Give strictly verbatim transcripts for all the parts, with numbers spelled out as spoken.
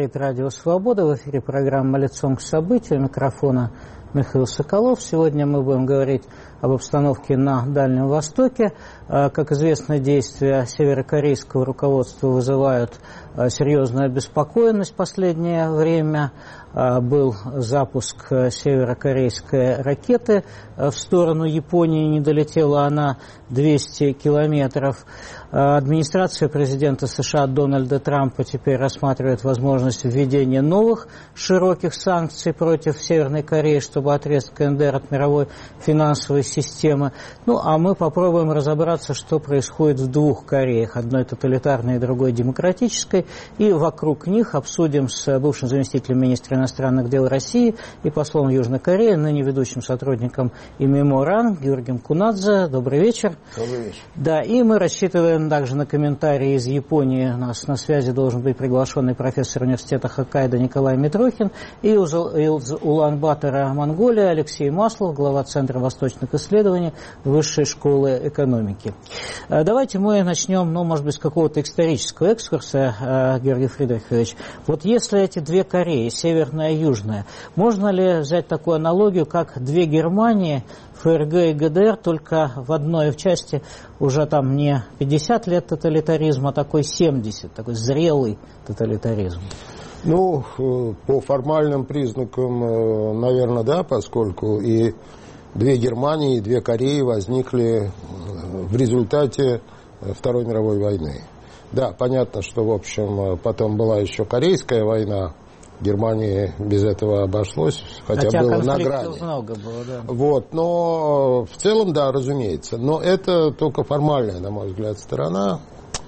Говорит Радио Свобода. В эфире программа «Лицом к событию». У микрофона Михаил Соколов. Сегодня мы будем говорить об обстановке на Дальнем Востоке. Как известно, действия северокорейского руководства вызывают серьезную обеспокоенность в последнее время. Был запуск северокорейской ракеты в сторону Японии, не долетела она двести километров. Администрация президента США Дональда Трампа теперь рассматривает возможность введения новых широких санкций против Северной Кореи, чтобы отрезать КНДР от мировой финансовой системы. Ну, а мы попробуем разобраться, что происходит в двух Кореях, одной тоталитарной и другой демократической, и вокруг них обсудим с бывшим заместителем министра иностранных дел России и послом Южной Кореи, ныне ведущим сотрудником ИМИМО РАН Георгием Кунадзе. Добрый вечер. Добрый вечер. Да, и мы рассчитываем также на комментарии из Японии. У нас на связи должен быть приглашенный профессор университета Хоккайдо Николай Митрохин, и из Улан-Батора, Монголия, Алексей Маслов, глава Центра восточных исследований Высшей школы экономики. Давайте мы начнем, ну, может быть, с какого-то исторического экскурса, Георгий Фридрихович. Вот если эти две Кореи, северная и южная, можно ли взять такую аналогию, как две Германии, ФРГ и ГДР, только в одной в части уже там не пятьдесят лет тоталитаризма, а такой семьдесят, такой зрелый тоталитаризм? Ну, по формальным признакам, наверное, да, поскольку и две Германии, и две Кореи возникли в результате Второй мировой войны. Да, понятно, что, в общем, потом была еще Корейская война. Германии без этого обошлось, хотя, хотя было на грани. Много было, да. Вот, но в целом, да, разумеется. Но это только формальная, на мой взгляд, сторона,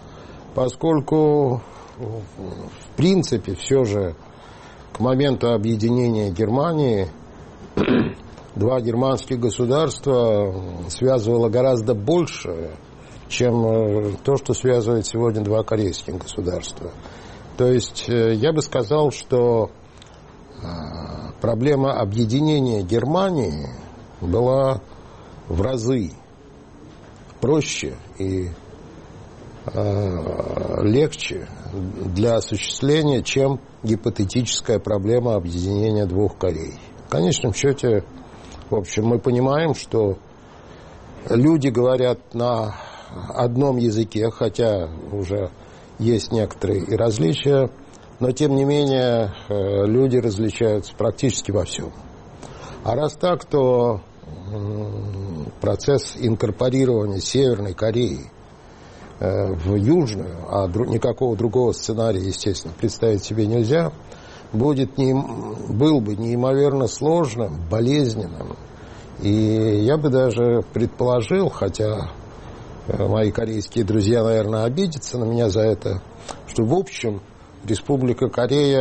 поскольку, в принципе, все же к моменту объединения Германии два германских государства связывало гораздо больше, чем то, что связывает сегодня два корейских государства. То есть я бы сказал, что проблема объединения Германии была в разы проще и легче для осуществления, чем гипотетическая проблема объединения двух Корей. В конечном счете, в общем, мы понимаем, что люди говорят на одном языке, хотя уже есть некоторые и различия, но, тем не менее, люди различаются практически во всем. А раз так, то процесс инкорпорирования Северной Кореи в Южную, а никакого другого сценария, естественно, представить себе нельзя, будет не, был бы неимоверно сложным, болезненным. И я бы даже предположил, хотя мои корейские друзья, наверное, обидятся на меня за это, что, в общем, Республика Корея,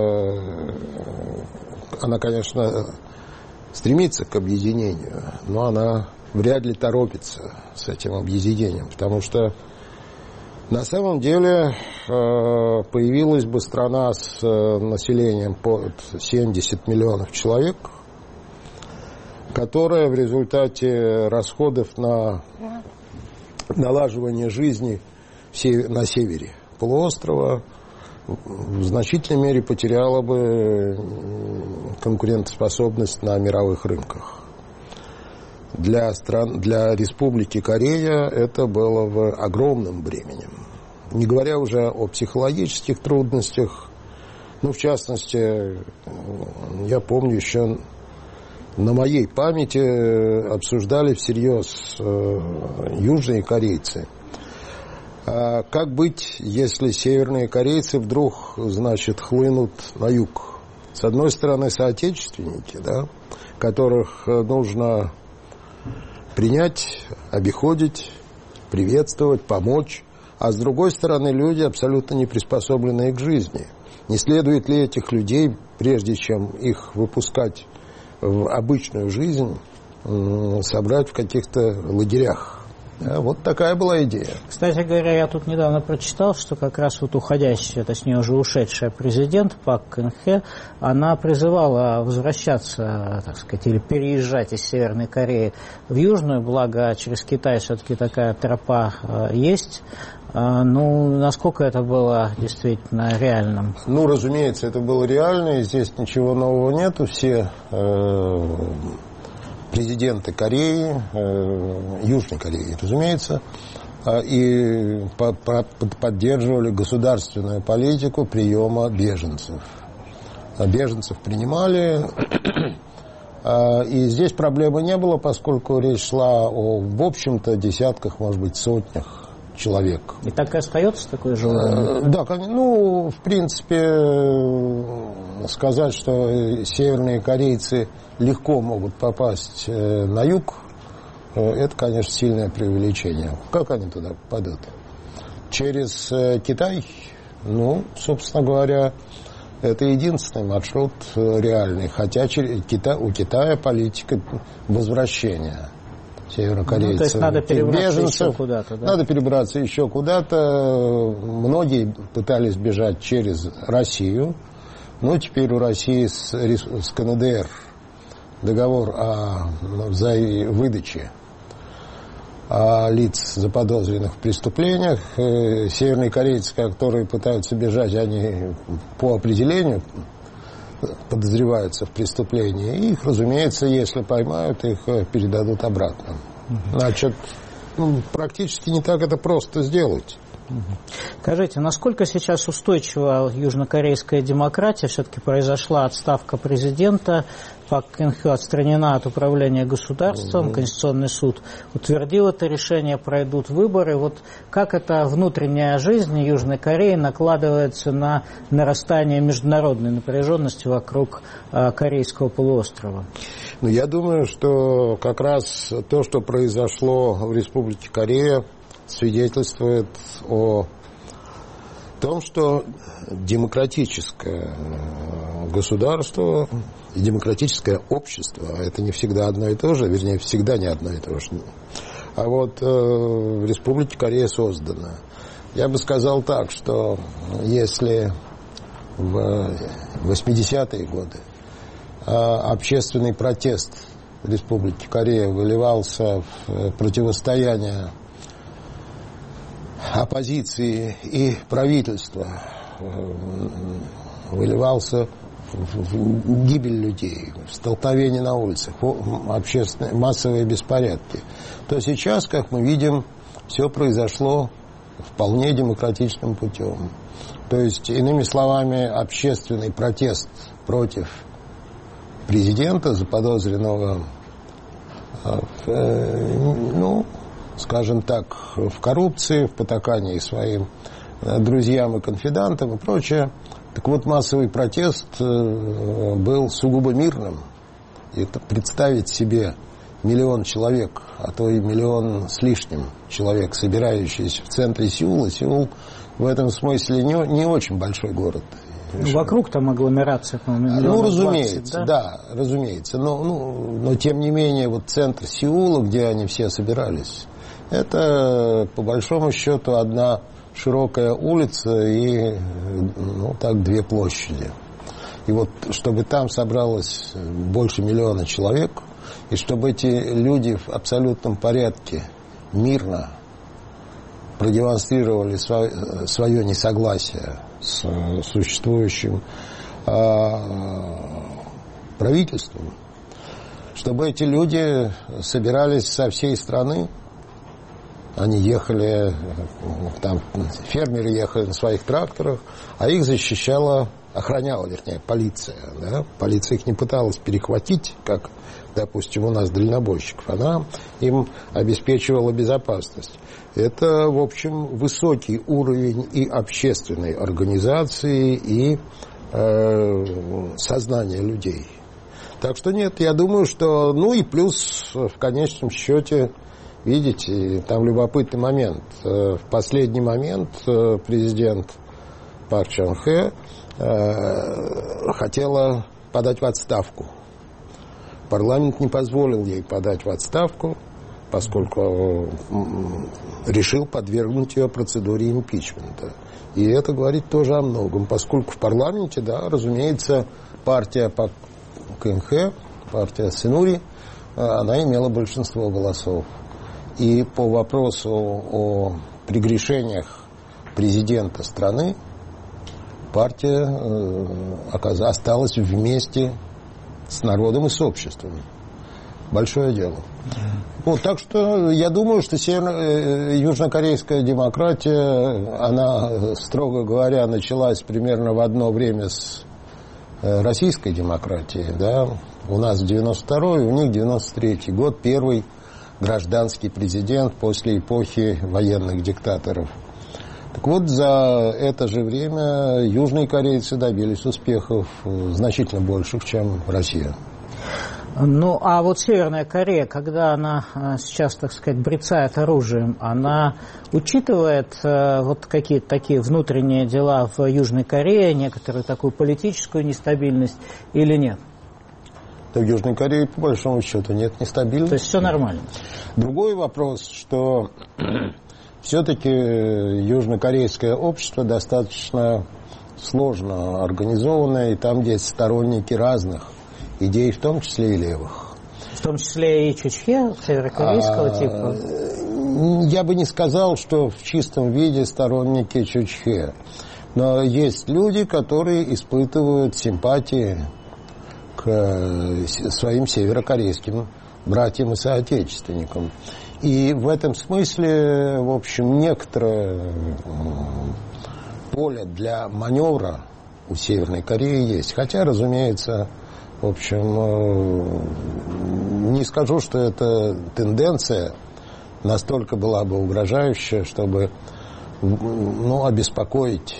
она, конечно, стремится к объединению, но она вряд ли торопится с этим объединением, потому что на самом деле появилась бы страна с населением под семьдесят миллионов человек, которая в результате расходов на налаживание жизни на севере полуострова в значительной мере потеряла бы конкурентоспособность на мировых рынках. Для стран, для Республики Корея это было бы огромным бременем. Не говоря уже о психологических трудностях. Ну, в частности, я помню еще на моей памяти обсуждали всерьез э, южные корейцы. А как быть, если северные корейцы вдруг, значит, хлынут на юг? С одной стороны, соотечественники, да, которых нужно принять, обиходить, приветствовать, помочь. А с другой стороны, люди, абсолютно не приспособленные к жизни. Не следует ли этих людей, прежде чем их выпускать в обычную жизнь, собрать в каких-то лагерях? Вот такая была идея. Кстати говоря, я тут недавно прочитал, что как раз вот уходящая, точнее уже ушедшая президент Пак Кын Хе, она призывала возвращаться, так сказать, или переезжать из Северной Кореи в Южную, благо через Китай все-таки такая тропа есть. Ну, насколько это было действительно реальным? Ну, разумеется, это было реально, и здесь ничего нового нету. Все э, президенты Кореи, э, Южной Кореи, разумеется, э, и по, по, поддерживали государственную политику приема беженцев. Беженцев принимали, э, и здесь проблемы не было, поскольку речь шла о, в общем-то, десятках, может быть, сотнях человек. И так и остается такое желание? Да, ну, в принципе, сказать, что северные корейцы легко могут попасть на юг, это, конечно, сильное преувеличение. Как они туда попадут? Через Китай? Ну, собственно говоря, это единственный маршрут реальный. Хотя у Китая политика возвращения северокорейцев. Ну, то есть надо перебраться беженцев. еще куда-то, да? Надо перебраться еще куда-то. Многие пытались бежать через Россию. Но теперь у России с, с КНДР договор о выдаче лиц, заподозренных в преступлениях. Северные корейцы, которые пытаются бежать, они по определению подозреваются в преступлении. И их, разумеется, если поймают, их передадут обратно. Значит, ну, практически не так это просто сделать. Скажите, насколько сейчас устойчива южнокорейская демократия? Все-таки произошла отставка президента, Пак Кын Хе отстранена от управления государством, угу. Конституционный суд утвердил это решение, пройдут выборы. Вот как эта внутренняя жизнь Южной Кореи накладывается на нарастание международной напряженности вокруг э, Корейского полуострова? Ну, я думаю, что как раз то, что произошло в Республике Корея, свидетельствует о том, что демократическое государство и демократическое общество – это не всегда одно и то же, вернее, всегда не одно и то же. А вот э, в Республике Корея создано. Я бы сказал так, что если в восьмидесятые годы э, общественный протест в Республике Корея выливался в противостояние оппозиции и правительства, выливался в гибель людей, в столкновения на улицах, общественные массовые беспорядки, то сейчас, как мы видим, все произошло вполне демократичным путем. То есть, иными словами, общественный протест против президента, заподозренного в, ну, скажем так, в коррупции, в потакании своим друзьям и конфидантам и прочее. Так вот, массовый протест был сугубо мирным. И представить себе миллион человек, а то и миллион с лишним человек, собирающиеся в центре Сеула. Сеул в этом смысле не, не очень большой город. Вокруг там агломерация, по-моему, ну, разумеется, двадцать, да? да, разумеется. Но, ну, но, тем не менее, вот центр Сеула, где они все собирались, это, по большому счету, одна широкая улица и, ну, так, две площади. И вот, чтобы там собралось больше миллиона человек, и чтобы эти люди в абсолютном порядке, мирно продемонстрировали свое, свое несогласие с существующим э, правительством, чтобы эти люди собирались со всей страны. Они ехали, там фермеры ехали на своих тракторах, а их защищала, охраняла, вернее, полиция. Да? Полиция их не пыталась перехватить, как, допустим, у нас дальнобойщиков. Она им обеспечивала безопасность. Это, в общем, высокий уровень и общественной организации, и э, сознания людей. Так что нет, я думаю, что... Ну и плюс, в конечном счете, видите, там любопытный момент. В последний момент президент Пак Чон Хе э, хотела подать в отставку. Парламент не позволил ей подать в отставку. поскольку решил подвергнуть ее процедуре импичмента. И это говорит тоже о многом, поскольку в парламенте, да, разумеется, партия по КНХ, партия Синури, она имела большинство голосов. И по вопросу о прегрешениях президента страны партия осталась вместе с народом и с обществом. Большое дело. Ну, так что я думаю, что северо- южнокорейская демократия, она, строго говоря, началась примерно в одно время с российской демократией. Да? У нас девяносто второй, у них девяносто третий год, первый гражданский президент после эпохи военных диктаторов. Так вот, за это же время южные корейцы добились успехов значительно больших, чем Россия. Ну, а вот Северная Корея, когда она сейчас, так сказать, брецает оружием, она учитывает э, вот какие-то такие внутренние дела в Южной Корее, некоторую такую политическую нестабильность или нет? Да в Южной Корее, по большому счету, нет нестабильности. То есть все нормально? Другой вопрос, что все-таки южнокорейское общество достаточно сложно организованное, и там есть сторонники разных идей, в том числе и левых. В том числе и Чучхе, северокорейского а, типа? Я бы не сказал, что в чистом виде сторонники Чучхе. Но есть люди, которые испытывают симпатии к своим северокорейским братьям и соотечественникам. И в этом смысле, в общем, некоторое поле для маневра у Северной Кореи есть. Хотя, разумеется, в общем, не скажу, что эта тенденция настолько была бы угрожающая, чтобы, ну, обеспокоить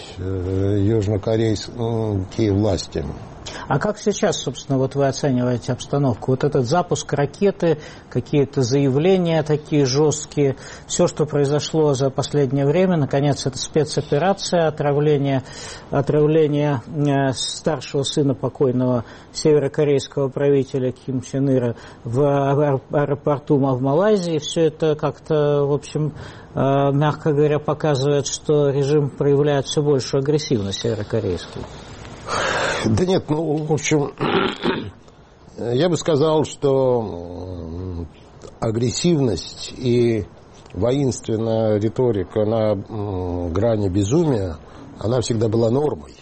южнокорейские власти. А как сейчас, собственно, вот вы оцениваете обстановку? Вот этот запуск ракеты, какие-то заявления такие жесткие, все, что произошло за последнее время, наконец, это спецоперация, отравление, отравление старшего сына покойного северокорейского правителя Ким Чен Ира в аэропорту в Малайзии. Все это как-то, в общем, мягко говоря, показывает, что режим проявляет все большую агрессивность северокорейский. Да нет, ну, в общем, я бы сказал, что агрессивность и воинственная риторика на грани безумия, она всегда была нормой.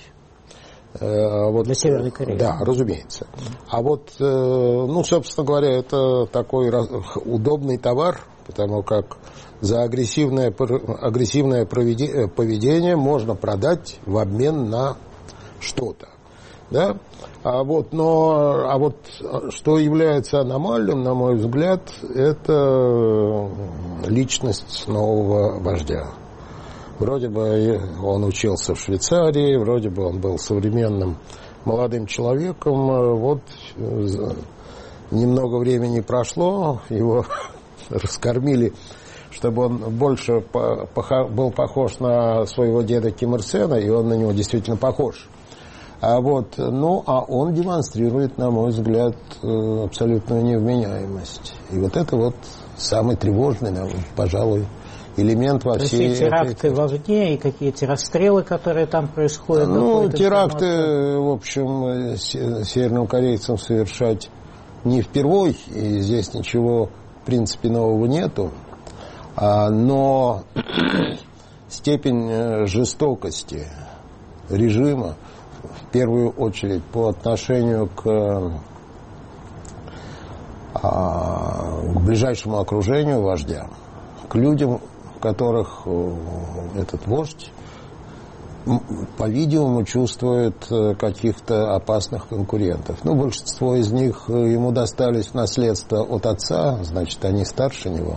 Вот, для Северной Кореи. Да, разумеется. А вот, ну, собственно говоря, это такой удобный товар, потому как за агрессивное, агрессивное поведение можно продать в обмен на что-то. Да? А вот, но, а вот что является аномальным, на мой взгляд, это личность нового вождя. Вроде бы он учился в Швейцарии, вроде бы он был современным молодым человеком. Вот немного времени прошло, его раскормили, чтобы он больше был похож на своего деда Ким Ир Сена, и он на него действительно похож. А вот, ну, а он демонстрирует, на мой взгляд, абсолютную невменяемость. И вот это вот самый тревожный, пожалуй, элемент во всей... Эти теракты этой... вовне и какие-то расстрелы, которые там происходят? Ну, теракты, информации. В общем, северным корейцам совершать не впервой, и здесь ничего, в принципе, нового нету. Но степень жестокости режима, в первую очередь по отношению к, к ближайшему окружению вождя, к людям, которых этот вождь, по-видимому, чувствует каких-то опасных конкурентов. Ну, большинство из них ему достались в наследство от отца, значит, они старше него.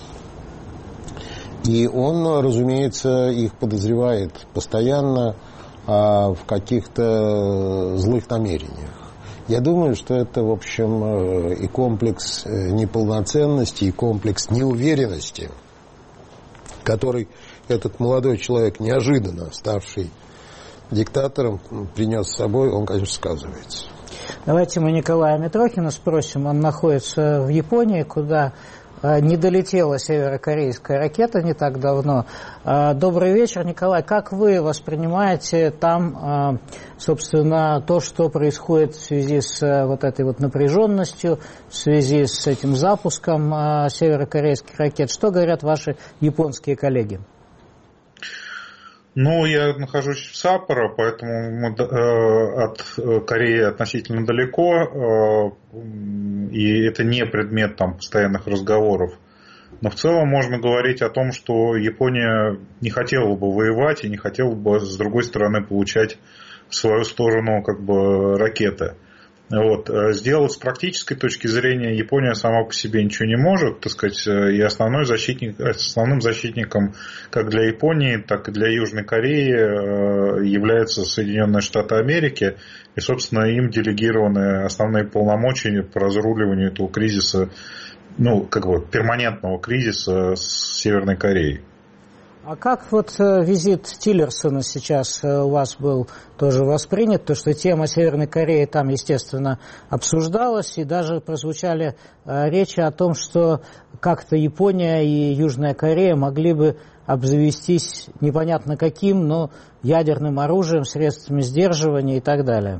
И он, разумеется, их подозревает постоянно в каких-то злых намерениях. Я думаю, что это, в общем, и комплекс неполноценности, и комплекс неуверенности, который этот молодой человек, неожиданно ставший диктатором, принес с собой, он, конечно, сказывается. Давайте мы Николая Митрохина спросим. Он находится в Японии, куда не долетела северокорейская ракета не так давно. Добрый вечер, Николай. Как вы воспринимаете там, собственно, то, что происходит в связи с вот этой вот напряженностью, в связи с этим запуском северокорейских ракет? Что говорят ваши японские коллеги? Ну, я нахожусь в Саппоро, поэтому мы от Кореи относительно далеко, и это не предмет там постоянных разговоров. Но в целом можно говорить о том, что Япония не хотела бы воевать и не хотела бы, с другой стороны, получать в свою сторону как бы ракеты. Вот. Сделать с практической точки зрения Япония сама по себе ничего не может, так сказать, и основной защитник, основным защитником как для Японии, так и для Южной Кореи являются Соединенные Штаты Америки, и, собственно, им делегированы основные полномочия по разруливанию этого кризиса, ну, как бы перманентного кризиса с Северной Кореей. А как вот визит Тиллерсона сейчас у вас был тоже воспринят? То, что тема Северной Кореи там, естественно, обсуждалась, и даже прозвучали речи о том, что как-то Япония и Южная Корея могли бы обзавестись непонятно каким, но ядерным оружием, средствами сдерживания и так далее.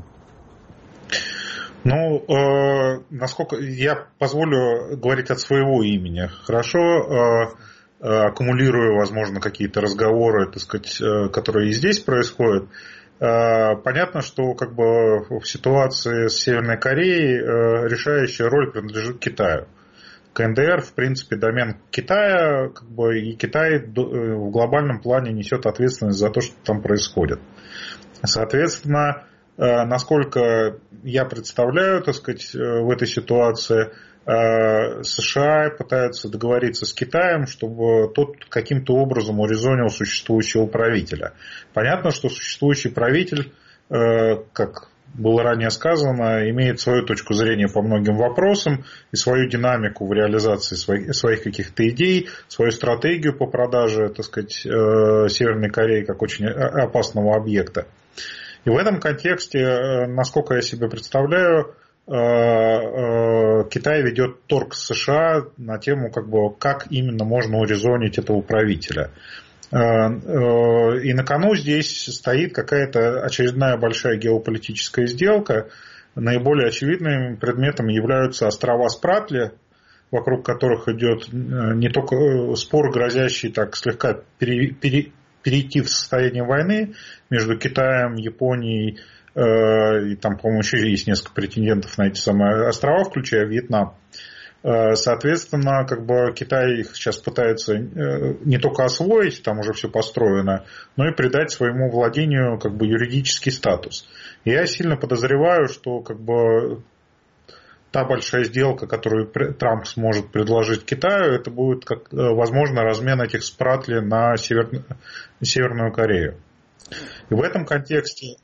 Ну, э, насколько я позволю говорить от своего имени, хорошо? Э, аккумулируя, возможно, какие-то разговоры, так сказать, которые и здесь происходят. Понятно, что как бы в ситуации с Северной Кореей решающая роль принадлежит Китаю. КНДР, в принципе, домен Китая, как бы, и Китай в глобальном плане несет ответственность за то, что там происходит. Соответственно, насколько я представляю, так сказать, в этой ситуации, США пытаются договориться с Китаем, чтобы тот каким-то образом урезонил существующего правителя. Понятно, что существующий правитель, как было ранее сказано, имеет свою точку зрения по многим вопросам и свою динамику в реализации своих, своих каких-то идей, свою стратегию по продаже, так сказать, Северной Кореи как очень опасного объекта. И в этом контексте, насколько я себе представляю, Китай ведет торг с США на тему, как бы, как именно можно урезонить этого правителя. И на кону здесь стоит какая-то очередная большая геополитическая сделка. Наиболее очевидным предметом являются острова Спратли, вокруг которых идет не только спор, грозящий так слегка пере, пере, перейти в состояние войны между Китаем, Японией, и там, по-моему, еще есть несколько претендентов на эти самые острова, включая Вьетнам. Соответственно, как бы Китай их сейчас пытается не только освоить, там уже все построено, но и придать своему владению как бы юридический статус. И я сильно подозреваю, что как бы та большая сделка, которую Трамп сможет предложить Китаю, это будет, как, возможно, размен этих спратли на Север... Северную Корею. И в этом контексте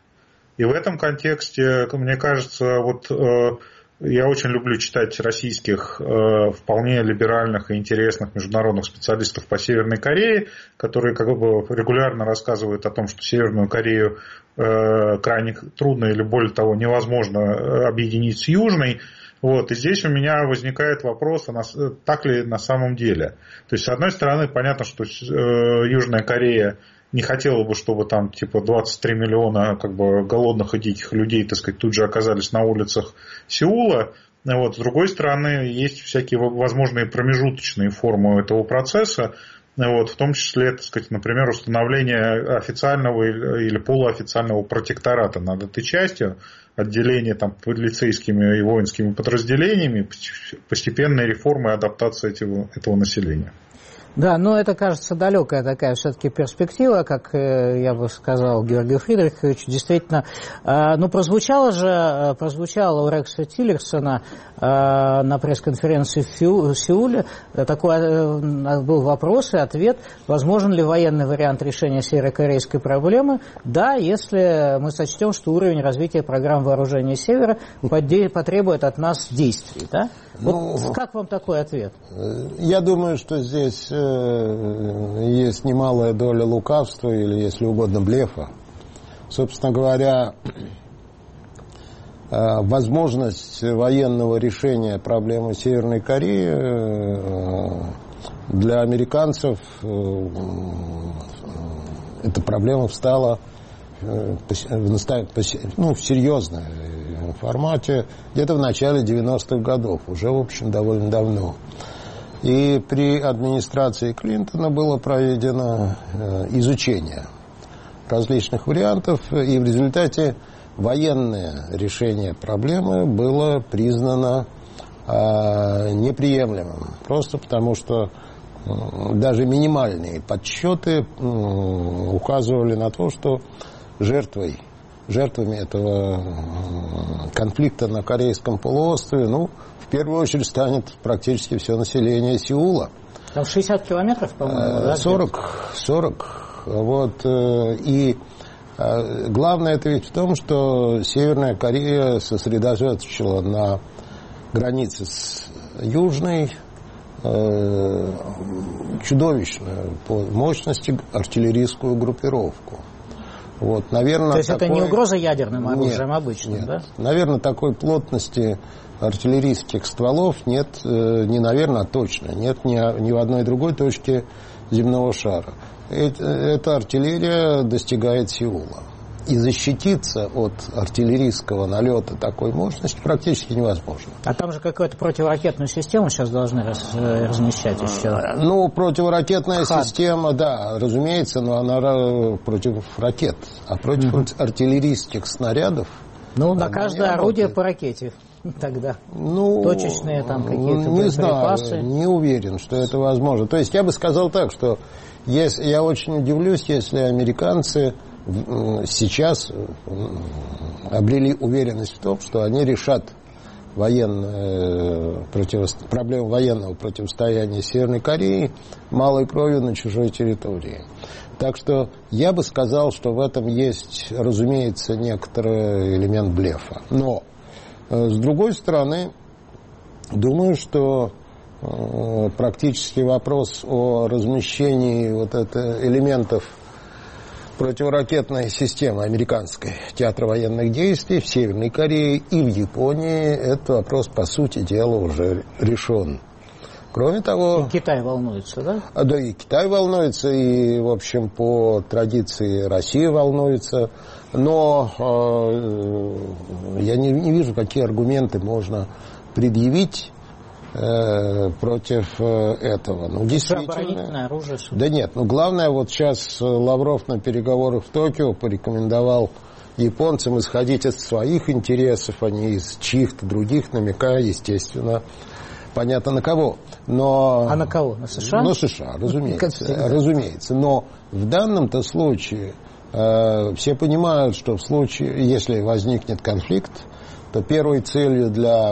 И в этом контексте, мне кажется, вот э, я очень люблю читать российских э, вполне либеральных и интересных международных специалистов по Северной Корее, которые как бы регулярно рассказывают о том, что Северную Корею э, крайне трудно или более того невозможно объединить с Южной. Вот, и здесь у меня возникает вопрос, а так ли на самом деле. То есть, с одной стороны, понятно, что э, Южная Корея не хотела бы, чтобы там типа двадцать три миллиона как бы голодных и диких людей, так сказать, тут же оказались на улицах Сеула. Вот. С другой стороны, есть всякие возможные промежуточные формы этого процесса. Вот. В том числе, так сказать, например, установление официального или полуофициального протектората над этой частью, отделение там полицейскими и воинскими подразделениями, постепенная реформа и адаптация этого, этого населения. Да, но это, кажется, далекая такая все-таки перспектива, как я бы сказал Георгию Фридриховичу. Действительно, ну, прозвучало же, прозвучало у Рекса Тиллерсона на пресс-конференции в Сеуле, такой был вопрос и ответ, возможен ли военный вариант решения северокорейской проблемы. Да, если мы сочтем, что уровень развития программ вооружения Севера потребует от нас действий. Да? Вот ну, как вам такой ответ? Я думаю, что здесь есть немалая доля лукавства или, если угодно, блефа. Собственно говоря, возможность военного решения проблемы Северной Кореи для американцев эта проблема встала ну, в серьезном формате где-то в начале девяностых годов, уже, в общем, довольно давно. И при администрации Клинтона было проведено изучение различных вариантов, и в результате военное решение проблемы было признано э, неприемлемым. Просто потому, что э, даже минимальные подсчеты э, указывали на то, что жертвой, жертвами этого э, конфликта на Корейском полуострове, ну, в первую очередь станет практически все население Сеула. Там шестьдесят километров, по-моему, да? сорок, сорок. Вот, э, и главное это ведь в том, что Северная Корея сосредоточила на границе с Южной э, чудовищную по мощности артиллерийскую группировку. Вот, наверное, То есть такой... это не угроза ядерным оружием нет, обычным, нет. да? Наверное, такой плотности артиллерийских стволов нет, э, не наверное, а точно, нет ни, ни в одной другой точке земного шара. Эта артиллерия достигает Сеула. И защититься от артиллерийского налета такой мощности практически невозможно. А там же какую-то противоракетную систему сейчас должны раз, размещать еще. Ну, противоракетная Хад. система, да, разумеется, но она против ракет. А против угу. артиллерийских снарядов... Ну, на каждое орудие по ракете. Тогда ну, точечные там какие-то не боеприпасы. Знаю, не уверен, что это возможно. То есть я бы сказал так, что если, я очень удивлюсь, если американцы сейчас обрели уверенность в том, что они решат военное, против, проблему военного противостояния Северной Кореи малой кровью на чужой территории. Так что я бы сказал, что в этом есть, разумеется, некоторый элемент блефа. Но с другой стороны, думаю, что э, практически вопрос о размещении вот это, элементов противоракетной системы американской театра военных действий в Северной Корее и в Японии, этот вопрос, по сути дела, уже решен. Кроме того... И Китай волнуется, да? А, да, и Китай волнуется, и, в общем, по традиции Россия волнуется. Но э, я не, не вижу, какие аргументы можно предъявить э, против э, этого. Ну, действительно... Оборонительное оружие. Да нет, ну главное, вот сейчас Лавров на переговорах в Токио порекомендовал японцам исходить от своих интересов, а не из чьих-то других, намекая, естественно, понятно на кого. Но... А на кого? На США? На США, разумеется. разумеется. Но в данном-то случае э, все понимают, что в случае, если возникнет конфликт, то первой целью для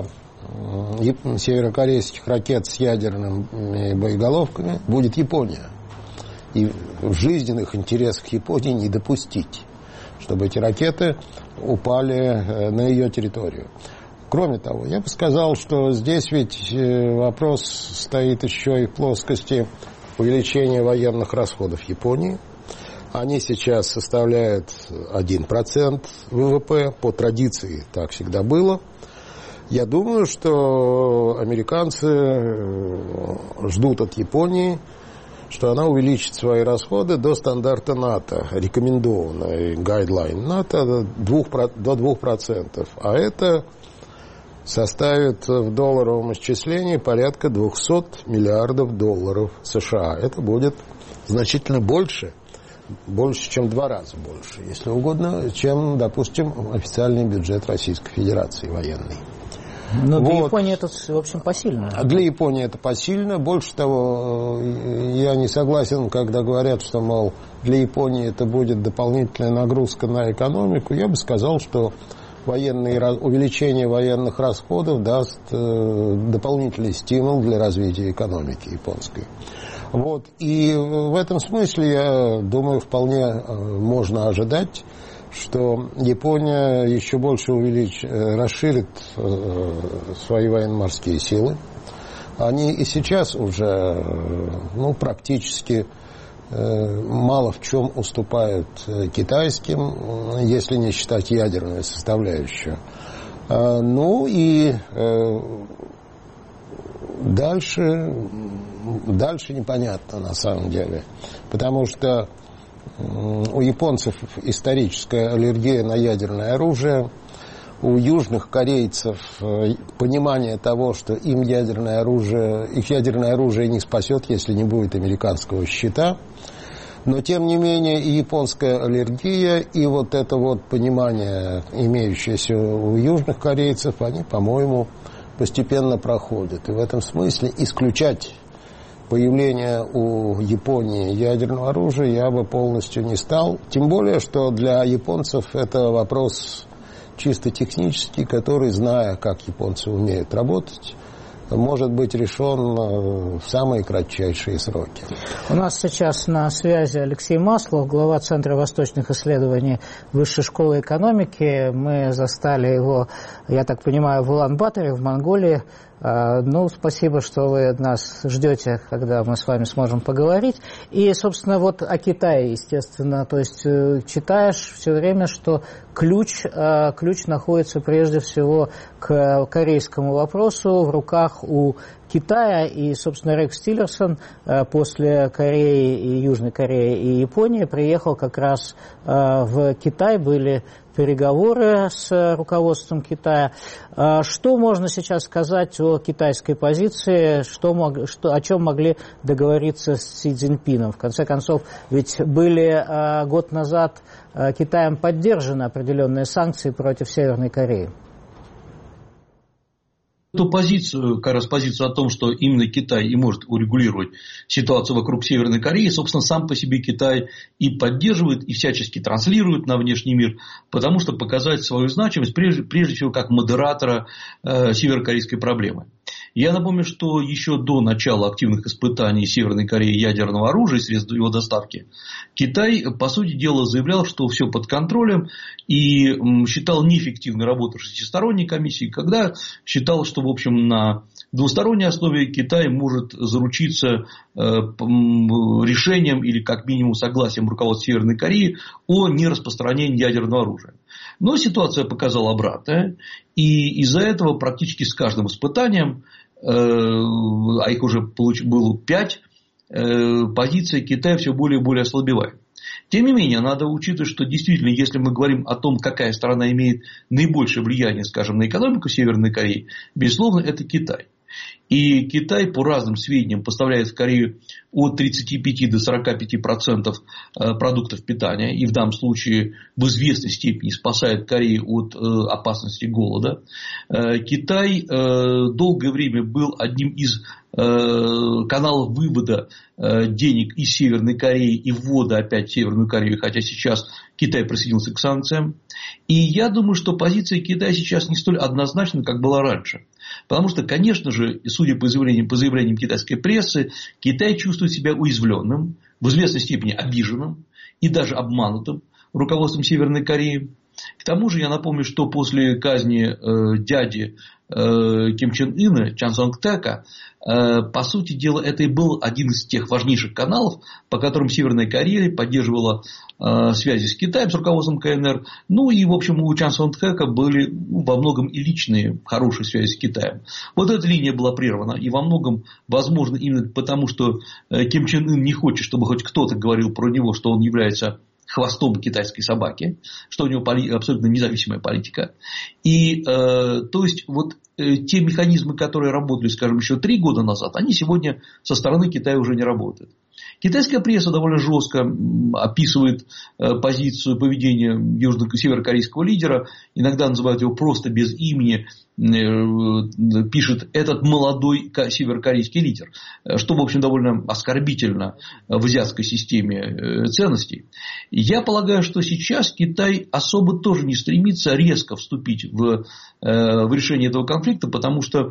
э, северокорейских ракет с ядерными боеголовками будет Япония. И в жизненных интересах Японии не допустить, чтобы эти ракеты упали э, на ее территорию. Кроме того, я бы сказал, что здесь ведь вопрос стоит еще и в плоскости увеличения военных расходов Японии. Они сейчас составляют один процент ВВП, по традиции так всегда было. Я думаю, что американцы ждут от Японии, что она увеличит свои расходы до стандарта НАТО, рекомендованный гайдлайн НАТО до двух процентов. А это составит в долларовом исчислении порядка двести миллиардов долларов США. Это будет значительно больше, больше, чем два раза больше, если угодно, чем, допустим, официальный бюджет Российской Федерации военный. Но для вот. Японии это, в общем, посильно. Для Японии это посильно. Больше того, я не согласен, когда говорят, что, мол, для Японии это будет дополнительная нагрузка на экономику. Я бы сказал, что военные, увеличение военных расходов даст э, дополнительный стимул для развития экономики японской. Вот. И в этом смысле, я думаю, вполне э, можно ожидать, что Япония еще больше увелич... расширит э, свои военно-морские силы. Они и сейчас уже э, ну, практически мало в чем уступают китайским, если не считать ядерную составляющую. Ну и дальше, дальше непонятно на самом деле, потому что у японцев историческая аллергия на ядерное оружие, у южных корейцев понимание того, что им ядерное оружие, их ядерное оружие не спасет, если не будет американского щита. Но, тем не менее, и японская аллергия, и вот это вот понимание, имеющееся у южных корейцев, они, по-моему, постепенно проходят. И в этом смысле исключать появление у Японии ядерного оружия я бы полностью не стал. Тем более, что для японцев это вопрос чисто технический, который, зная, как японцы умеют работать, может быть решен в самые кратчайшие сроки. У нас сейчас на связи Алексей Маслов, глава Центра восточных исследований Высшей школы экономики. Мы застали его, я так понимаю, в Улан-Баторе, в Монголии. Ну, спасибо, что вы нас ждете, когда мы с вами сможем поговорить. И, собственно, вот о Китае, естественно. То есть читаешь все время, что ключ, ключ находится прежде всего к корейскому вопросу в руках у Китая. И, собственно, Рекс Тиллерсон после Кореи и Южной Кореи и Японии приехал как раз в Китай. Были переговоры с руководством Китая. Что можно сейчас сказать о китайской позиции, что мог, что, о чем могли договориться с Си Цзиньпином? В конце концов, ведь были год назад Китаем поддержаны определенные санкции против Северной Кореи. Эту позицию, как раз позицию о том, что именно Китай и может урегулировать ситуацию вокруг Северной Кореи, собственно, сам по себе Китай и поддерживает, и всячески транслирует на внешний мир, потому что показать свою значимость, прежде, прежде всего, как модератора э, северокорейской проблемы. Я напомню, что еще до начала активных испытаний Северной Кореи ядерного оружия и средств его доставки, Китай, по сути дела, заявлял, что все под контролем и считал неэффективной работу шестисторонней комиссии, когда считал, что, в общем, на двусторонней основе Китай может заручиться решением или, как минимум, согласием руководства Северной Кореи о нераспространении ядерного оружия. Но ситуация показала обратное, и из-за этого практически с каждым испытанием, а их уже было пять, позиция Китая все более и более ослабевает. Тем не менее, надо учитывать, что действительно, если мы говорим о том, какая страна имеет наибольшее влияние, скажем, на экономику Северной Кореи, безусловно, это Китай. И Китай, по разным сведениям, поставляет в Корею от тридцати пяти до сорока пяти процентов продуктов питания. И в данном случае в известной степени спасает Корею от опасности голода. Китай долгое время был одним из каналов вывода денег из Северной Кореи и ввода опять в Северную Корею, хотя сейчас Китай присоединился к санкциям. И я думаю, что позиция Китая сейчас не столь однозначна, как была раньше. Потому что, конечно же, судя по заявлениям, по заявлениям китайской прессы, Китай чувствует себя уязвленным, в известной степени обиженным и даже обманутым руководством Северной Кореи. К тому же я напомню, что после казни э, дяди э, Ким Чен Ына, Чан Сонг Тека, э, по сути дела, это и был один из тех важнейших каналов, по которым Северная Корея поддерживала э, связи с Китаем, с руководством ка эн эр. Ну и, в общем, у Чан Сонг Тека были ну, во многом и личные хорошие связи с Китаем. Вот эта линия была прервана. И во многом, возможно, именно потому, что э, Ким Чен Ын не хочет, чтобы хоть кто-то говорил про него, что он является хвостом китайской собаки, что у него поли- абсолютно независимая политика. И, э, то есть, вот э, те механизмы, которые работали, скажем, еще три года назад, они сегодня со стороны Китая уже не работают. Китайская пресса довольно жестко описывает позицию поведения южно- северокорейского лидера, иногда называют его просто без имени, пишет «этот молодой северокорейский лидер», что, в общем, довольно оскорбительно в азиатской системе ценностей. Я полагаю, что сейчас Китай особо тоже не стремится резко вступить в, в решение этого конфликта, потому что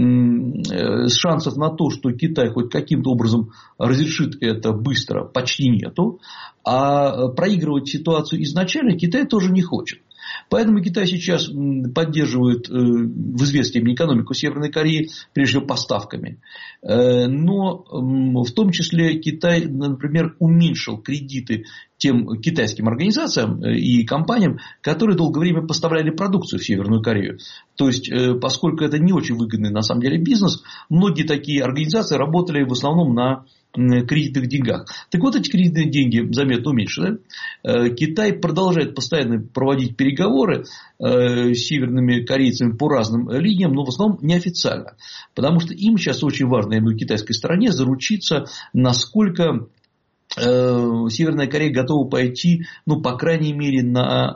шансов на то, что Китай хоть каким-то образом разрешит это быстро, почти нету. А проигрывать ситуацию изначально Китай тоже не хочет. Поэтому Китай сейчас поддерживает в известной степени экономику Северной Кореи, прежде всего поставками. Но в том числе Китай, например, уменьшил кредиты тем китайским организациям и компаниям, которые долгое время поставляли продукцию в Северную Корею. То есть, поскольку это не очень выгодный на самом деле бизнес, многие такие организации работали в основном на кредитных деньгах. Так вот, эти кредитные деньги заметно уменьшены. Китай продолжает постоянно проводить переговоры с северными корейцами по разным линиям, но в основном неофициально. Потому что им сейчас очень важно, именно китайской стороне, заручиться, насколько Северная Корея готова пойти, ну, по крайней мере, на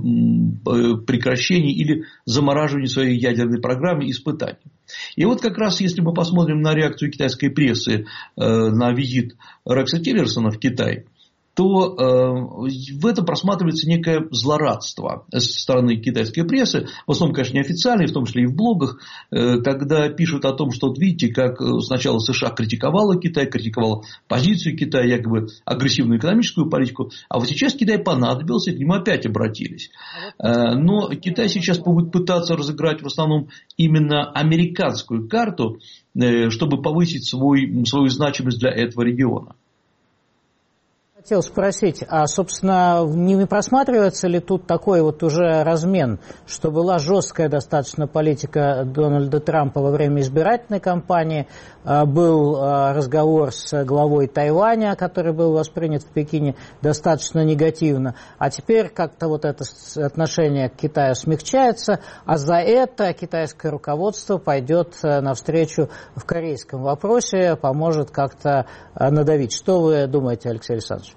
прекращение или замораживание своей ядерной программы испытаний. И вот как раз, если мы посмотрим на реакцию китайской прессы на визит Рекса Тиллерсона в Китай, то в этом просматривается некое злорадство со стороны китайской прессы, в основном, конечно, неофициальной, в том числе и в блогах, когда пишут о том, что, вот видите, как сначала США критиковала Китай, критиковала позицию Китая, якобы агрессивную экономическую политику, а вот сейчас Китай понадобился, к нему опять обратились. Но Китай сейчас будет пытаться разыграть в основном именно американскую карту, чтобы повысить свой, свою значимость для этого региона. Хотел спросить, а, собственно, не просматривается ли тут такой вот уже размен, что была жесткая достаточно политика Дональда Трампа во время избирательной кампании, был разговор с главой Тайваня, который был воспринят в Пекине достаточно негативно, а теперь как-то вот это отношение к Китаю смягчается, а за это китайское руководство пойдет навстречу в корейском вопросе, поможет как-то надавить. Что вы думаете, Алексей Александрович?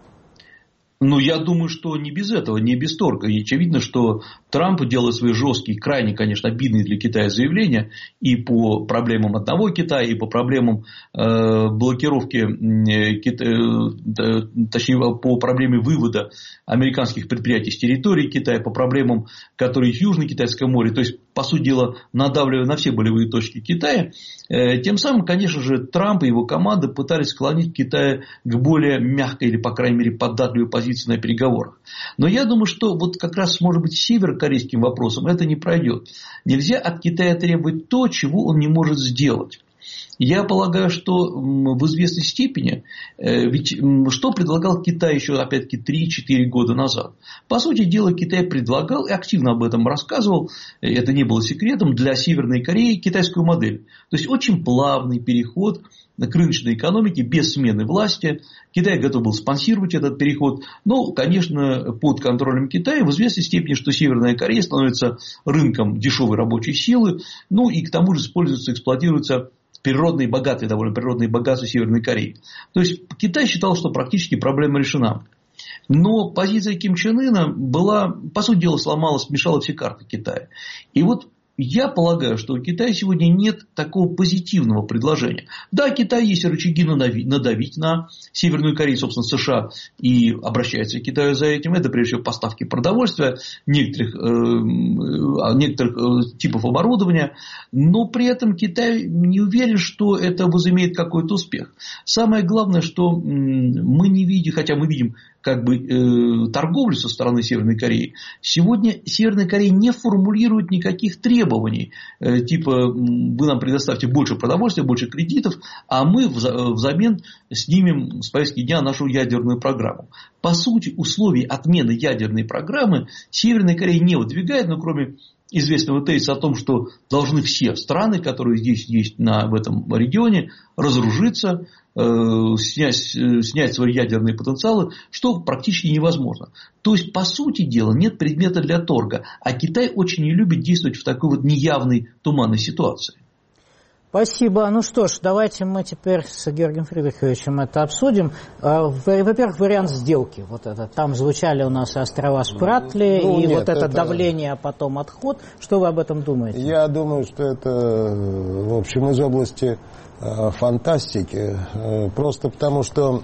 Ну, я думаю, что не без этого, не без торга. И очевидно, что Трамп делает свои жесткие, крайне, конечно, обидные для Китая заявления и по проблемам одного Китая, и по проблемам э, блокировки, э, э, точнее, по проблеме вывода американских предприятий с территории Китая, по проблемам, которые в Южно-Китайском море, то есть, по сути дела, надавливая на все болевые точки Китая. Э, тем самым, конечно же, Трамп и его команда пытались склонить Китай к более мягкой или, по крайней мере, податливой позиции на переговорах. Но я думаю, что вот как раз, может быть, северокорейским вопросом это не пройдет. Нельзя от Китая требовать то, чего он не может сделать. Я полагаю, что в известной степени, ведь что предлагал Китай еще, опять-таки, три-четыре года назад? По сути дела, Китай предлагал и активно об этом рассказывал, это не было секретом, для Северной Кореи китайскую модель. То есть, очень плавный переход к рыночной экономике без смены власти. Китай готов был спонсировать этот переход. Но, конечно, под контролем Китая в известной степени, что Северная Корея становится рынком дешевой рабочей силы. Ну и к тому же используются, эксплуатируются природные богатые, довольно природные богатства Северной Кореи. То есть Китай считал, что практически проблема решена. Но позиция Ким Чен Ына была, по сути дела, сломала, смешала все карты Китая. И вот я полагаю, что у Китая сегодня нет такого позитивного предложения. Да, Китай есть рычаги надавить на Северную Корею, собственно, США, и обращается к Китаю за этим. Это, прежде всего, поставки продовольствия, некоторых, э, некоторых э, типов оборудования. Но при этом Китай не уверен, что это возымеет какой-то успех. Самое главное, что мы не видим, хотя мы видим как бы э, торговлю со стороны Северной Кореи. Сегодня Северная Корея не формулирует никаких требований, э, типа вы нам предоставьте больше продовольствия, больше кредитов, а мы взамен снимем с повестки дня нашу ядерную программу. По сути, условий отмены ядерной программы Северная Корея не выдвигает, но кроме известного тезиса о том, что должны все страны, которые здесь есть на, в этом регионе, разоружиться, э, снять, э, снять свои ядерные потенциалы, что практически невозможно. То есть, по сути дела, нет предмета для торга. А Китай очень не любит действовать в такой вот неявной, туманной ситуации. Спасибо. Ну что ж, давайте мы теперь с Георгием Фридриховичем это обсудим. Во-первых, вариант сделки. Вот это. Там звучали у нас острова Спратли, ну, и нет, вот это, это давление, а потом отход. Что вы об этом думаете? Я думаю, что это, в общем, из области э, фантастики. Э, просто потому, что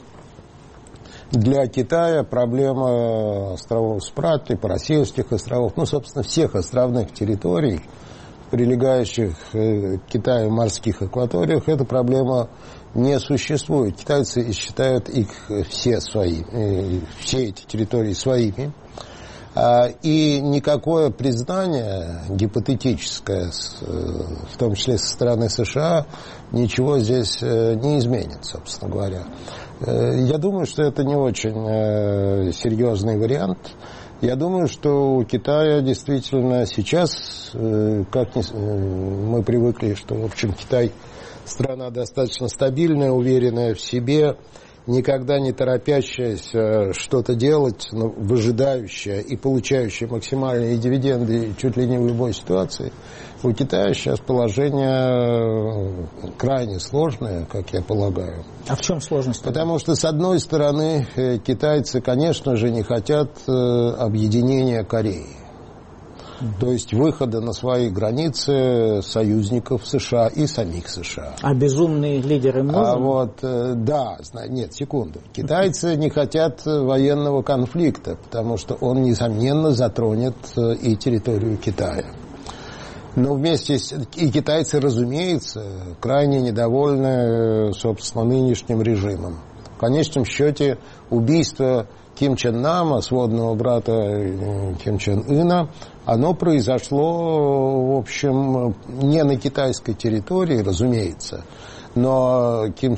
для Китая проблема островов Спратли, Парасельских островов, ну, собственно, всех островных территорий, прилегающих к Китаю морских акваториях, эта проблема не существует. Китайцы считают их все свои, все эти территории своими. И никакое признание гипотетическое, в том числе со стороны США, ничего здесь не изменит, собственно говоря. Я думаю, что это не очень серьезный вариант. Я думаю, что у Китая действительно сейчас, как мы привыкли, что, в общем, Китай страна достаточно стабильная, уверенная в себе, никогда не торопящаяся что-то делать, но выжидающая и получающая максимальные дивиденды чуть ли не в любой ситуации. У Китая сейчас положение крайне сложное, как я полагаю. А в чем сложность? Потому что, с одной стороны, китайцы, конечно же, не хотят объединения Кореи. То есть выхода на свои границы союзников США и самих США. А безумные лидеры можно? А вот, да, нет, секунду. Китайцы не хотят военного конфликта, потому что он, несомненно, затронет и территорию Китая. Но вместе с... И китайцы, разумеется, крайне недовольны, собственно, нынешним режимом. В конечном счете, убийство Ким Чен Нама, сводного брата Ким Чен Ына, оно произошло, в общем, не на китайской территории, разумеется, но Ким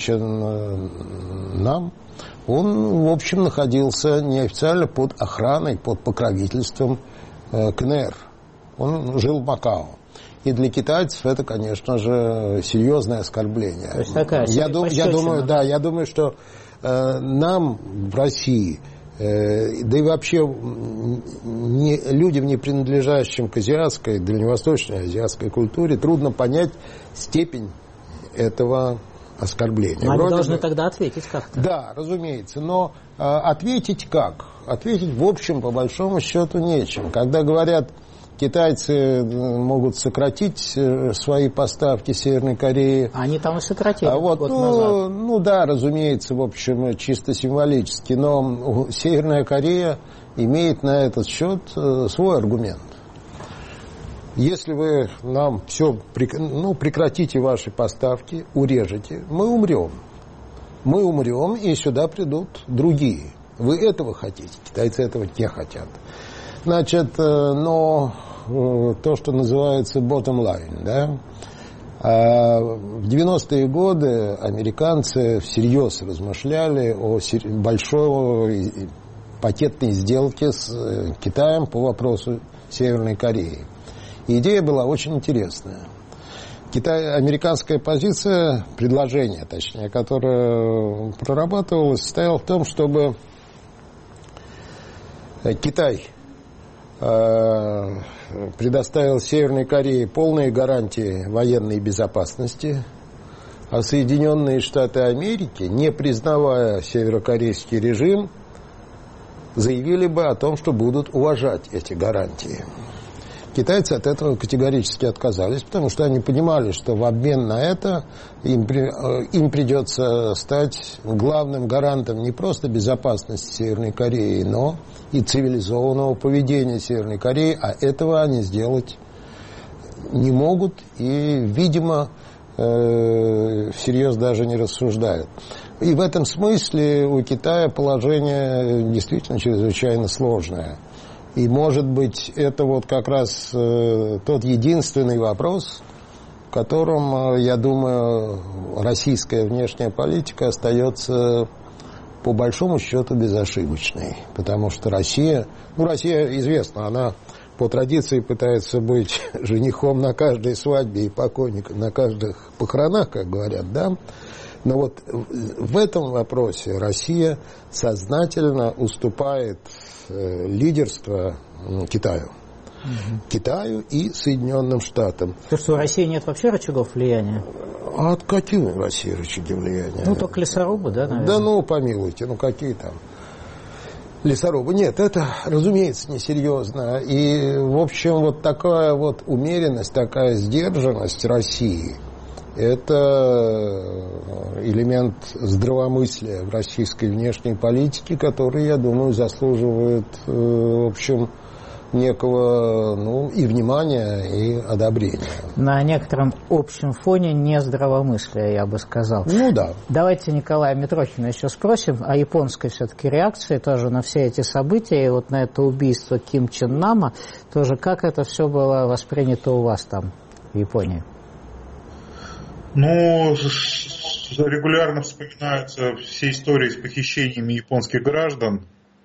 Чен Нам, он, в общем, находился неофициально под охраной, под покровительством КНР. Он жил в Макао. И для китайцев это, конечно же, серьезное оскорбление. То есть такая я, дум, я думаю, да, я думаю, что э, нам в России, э, да и вообще не, людям, не принадлежащим к азиатской, дальневосточной азиатской культуре, трудно понять степень этого оскорбления. Но они Вроде должны бы, тогда ответить как-то. Да, разумеется, но э, ответить как? Ответить, в общем, по большому счету, нечем. Когда говорят, китайцы могут сократить свои поставки Северной Кореи. Они там и сократили а вот, год ну, назад. Ну да, разумеется, в общем, чисто символически. Но Северная Корея имеет на этот счет свой аргумент. Если вы нам все, ну, прекратите ваши поставки, урежете, мы умрем. Мы умрем, и сюда придут другие. Вы этого хотите, китайцы этого не хотят. Значит, но то, что называется bottom line, да, в девяностые годы американцы всерьез размышляли о большой пакетной сделке с Китаем по вопросу Северной Кореи. И идея была очень интересная. Китай, американская позиция, предложение, точнее, которое прорабатывалось, состояло в том, чтобы Китай предоставил Северной Корее полные гарантии военной безопасности, а Соединенные Штаты Америки, не признавая северокорейский режим, заявили бы о том, что будут уважать эти гарантии. Китайцы от этого категорически отказались, потому что они понимали, что в обмен на это им, им придется стать главным гарантом не просто безопасности Северной Кореи, но и цивилизованного поведения Северной Кореи, а этого они сделать не могут и, видимо, э, всерьез даже не рассуждают. И в этом смысле у Китая положение действительно чрезвычайно сложное. И, может быть, это вот как раз э, тот единственный вопрос, в котором, э, я думаю, российская внешняя политика остается по большому счету безошибочной. Потому что Россия, ну, Россия известна, она по традиции пытается быть женихом на каждой свадьбе и покойником на каждых похоронах, как говорят, да. Но вот в этом вопросе Россия сознательно уступает лидерство Китаю. Угу. Китаю и Соединенным Штатам. То, что у России нет вообще рычагов влияния? А от какие у России рычаги влияния? Ну, только лесорубы, да, наверное? Да ну, помилуйте, ну какие там лесорубы? Нет, это, разумеется, несерьезно. И, в общем, вот такая вот умеренность, такая сдержанность России, это элемент здравомыслия в российской внешней политике, который, я думаю, заслуживает, в общем, некого, ну, и внимания, и одобрения. На некотором общем фоне не здравомыслия, я бы сказал. Ну да. Давайте Николая Митрохина еще спросим о японской все-таки реакции тоже на все эти события, и вот на это убийство Ким Чен Нама, тоже как это все было воспринято у вас там, в Японии? Ну, регулярно вспоминаются все истории с похищениями японских граждан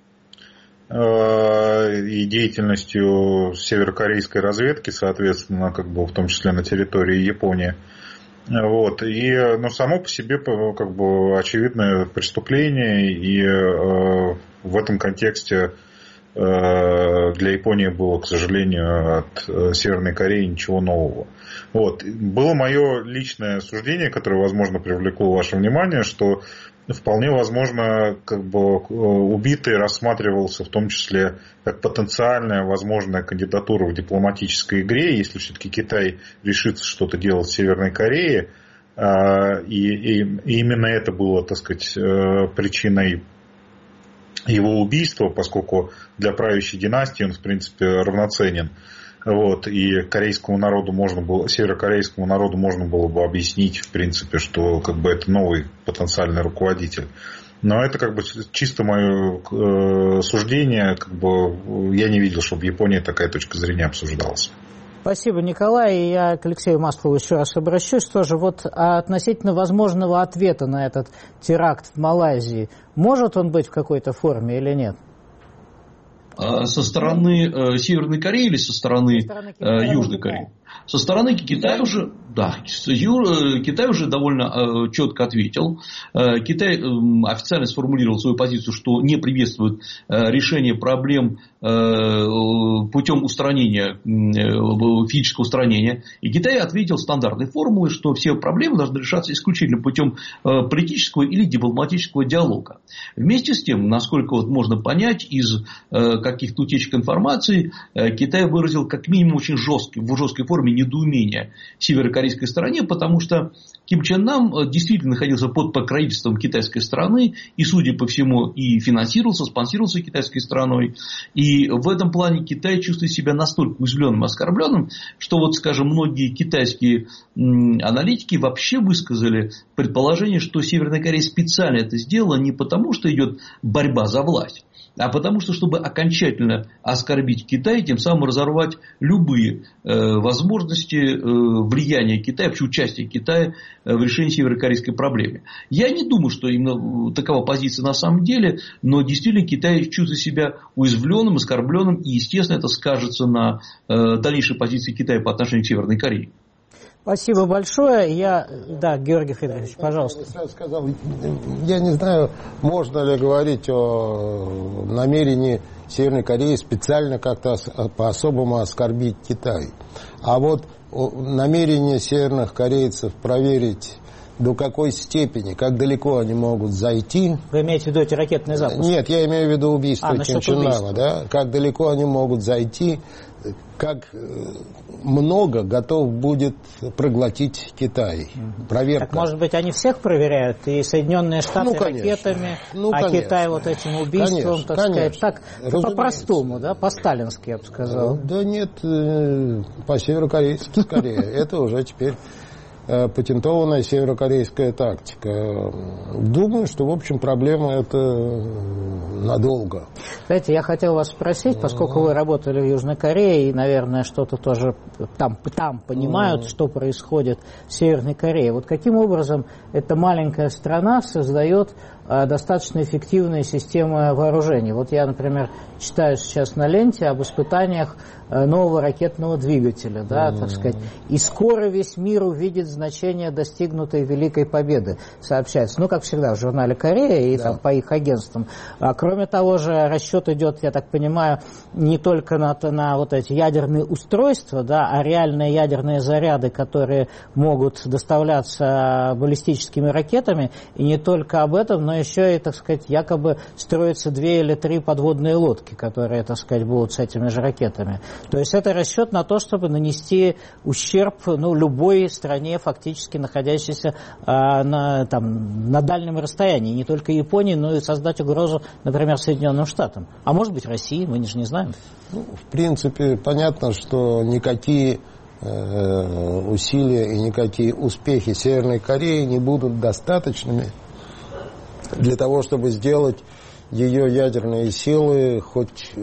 и деятельностью северокорейской разведки, соответственно, как бы в том числе на территории Японии. Вот. И, ну, само по себе как бы очевидное преступление, и э, в этом контексте э, для Японии было, к сожалению, от Северной Кореи ничего нового. Вот. Было мое личное суждение, которое, возможно, привлекло ваше внимание, что вполне возможно, как бы убитый рассматривался в том числе как потенциальная возможная кандидатура в дипломатической игре, если все-таки Китай решится что-то делать в Северной Корее. И, и, и именно это было, так сказать, причиной его убийства, поскольку для правящей династии он, в принципе, равноценен. Вот, и корейскому народу можно было, северокорейскому народу можно было бы объяснить, в принципе, что как бы это новый потенциальный руководитель. Но это как бы чисто мое э, суждение, как бы я не видел, чтобы в Японии такая точка зрения обсуждалась. Спасибо, Николай. И я к Алексею Маслову еще раз обращусь. Тоже вот относительно возможного ответа на этот теракт в Малайзии. Может он быть в какой-то форме или нет? Со стороны э, Северной Кореи или со стороны, со стороны Китая, э, Южной Кореи? Со стороны Китая уже, да, Китай уже довольно э, четко ответил. Э, Китай э, официально сформулировал свою позицию, что не приветствует э, решение проблем э, путем устранения, э, физического устранения. И Китай ответил стандартной формулой, что все проблемы должны решаться исключительно путем э, политического или дипломатического диалога. Вместе с тем, насколько вот можно понять из э, каких-то утечек информации, э, Китай выразил как минимум очень жесткий, в жесткой форме недоумения северокорейской стороне, потому что Ким Чен Нам действительно находился под покровительством китайской стороны и, судя по всему, и финансировался, спонсировался китайской стороной. И в этом плане Китай чувствует себя настолько уязвленным и оскорбленным, что, вот, скажем, многие китайские аналитики вообще высказали предположение, что Северная Корея специально это сделала не потому, что идет борьба за власть, а потому что, чтобы окончательно оскорбить Китай, тем самым разорвать любые э, возможности э, влияния Китая, вообще участия Китая э, в решении северокорейской проблемы. Я не думаю, что именно такова позиция на самом деле, но действительно Китай чувствует себя уязвленным, оскорбленным, и, естественно, это скажется на э, дальнейшей позиции Китая по отношению к Северной Корее. Спасибо большое. Я, да, Георгий Федорович, пожалуйста. Я сразу сказал, я не знаю, можно ли говорить о намерении Северной Кореи специально как-то по-особому оскорбить Китай. А вот намерение северных корейцев проверить, до какой степени, как далеко они могут зайти. Вы имеете в виду эти ракетные запуски? Нет, я имею в виду убийство а, Ким Чен Нама, да? Как далеко они могут зайти, как много готов будет проглотить Китай. Угу. Проверка. Так, может быть, они всех проверяют? И Соединенные Штаты ну, ракетами, ну, а конечно. Китай вот этим убийством, конечно, так конечно. сказать. Так, по-простому, да? По-сталински, я бы сказал. Да нет, по-северокорейски скорее. Это уже теперь патентованная северокорейская тактика. Думаю, что, в общем, проблема это надолго. Знаете, я хотел вас спросить, поскольку вы работали в Южной Корее и, наверное, что-то тоже там, там понимают, что происходит в Северной Корее. Вот каким образом эта маленькая страна создает достаточно эффективные системы вооружений? Вот я, например, читаю сейчас на ленте об испытаниях нового ракетного двигателя, да, mm-hmm. так сказать, и скоро весь мир увидит значение достигнутой Великой Победы, сообщается. Ну, как всегда, в журнале «Корея» и да. там, по их агентствам. А, кроме того же, расчет идет, я так понимаю, не только на, на вот эти ядерные устройства, да, а реальные ядерные заряды, которые могут доставляться баллистическими ракетами, и не только об этом, но но еще и, так сказать, якобы строятся две или три подводные лодки, которые, так сказать, будут с этими же ракетами. То есть это расчет на то, чтобы нанести ущерб, ну, любой стране, фактически находящейся а, на, там, на дальнем расстоянии, не только Японии, но и создать угрозу, например, Соединенным Штатам. А может быть, России, мы же не знаем. Ну, в принципе, понятно, что никакие э, усилия и никакие успехи Северной Кореи не будут достаточными для того, чтобы сделать ее ядерные силы хоть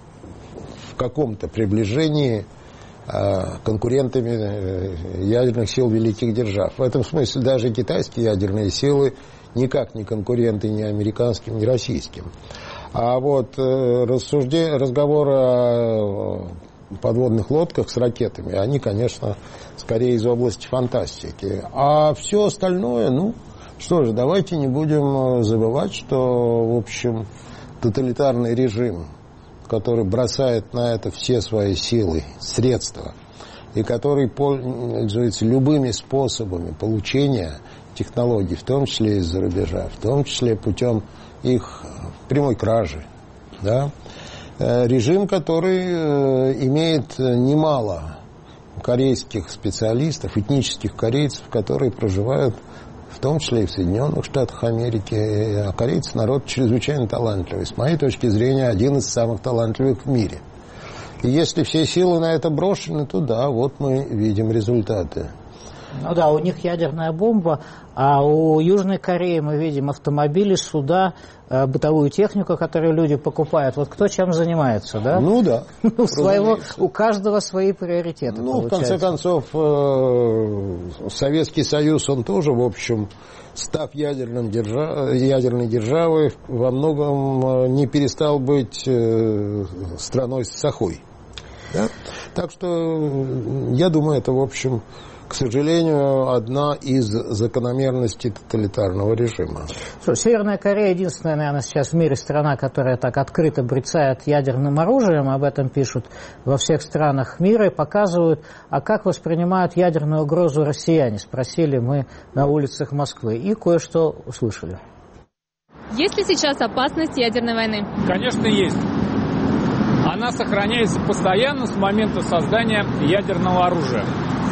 в каком-то приближении э, конкурентами э, ядерных сил великих держав. В этом смысле даже китайские ядерные силы никак не конкуренты ни американским, ни российским. А вот э, рассуждение, разговоры о подводных лодках с ракетами, они, конечно, скорее из области фантастики. А все остальное, ну, что же, давайте не будем забывать, что, в общем, тоталитарный режим, который бросает на это все свои силы, средства, и который пользуется любыми способами получения технологий, в том числе из-за рубежа, в том числе путем их прямой кражи, да? Режим, который имеет немало корейских специалистов, этнических корейцев, которые проживают в том числе и в Соединенных Штатах Америки. А корейцы народ чрезвычайно талантливый. С моей точки зрения, один из самых талантливых в мире. И если все силы на это брошены, то да, вот мы видим результаты. Ну да, у них ядерная бомба, а у Южной Кореи мы видим автомобили, суда, бытовую технику, которую люди покупают. Вот кто чем занимается, да? Ну да. Ну, своего, у каждого свои приоритеты. Ну, получается. В конце концов, Советский Союз, он тоже, в общем, став ядерным держав... ядерной державой, во многом не перестал быть страной с сахой. Да? Так что, я думаю, это, в общем, к сожалению, одна из закономерностей тоталитарного режима. Северная Корея единственная, наверное, сейчас в мире страна, которая так открыто брецает ядерным оружием, об этом пишут во всех странах мира и показывают, а как воспринимают ядерную угрозу россияне, спросили мы на улицах Москвы и кое-что услышали. Есть ли сейчас опасность ядерной войны? Конечно, есть. Она сохраняется постоянно с момента создания ядерного оружия.